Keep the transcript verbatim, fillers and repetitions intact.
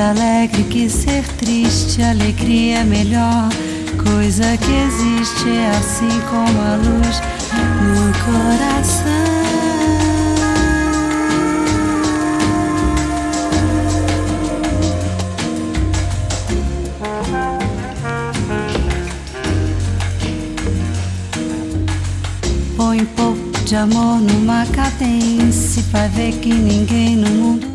alegre que ser triste, alegria é melhor coisa que existe, é assim como a luz no coração. Põe um pouco de amor numa cadência, vai ver que ninguém no mundo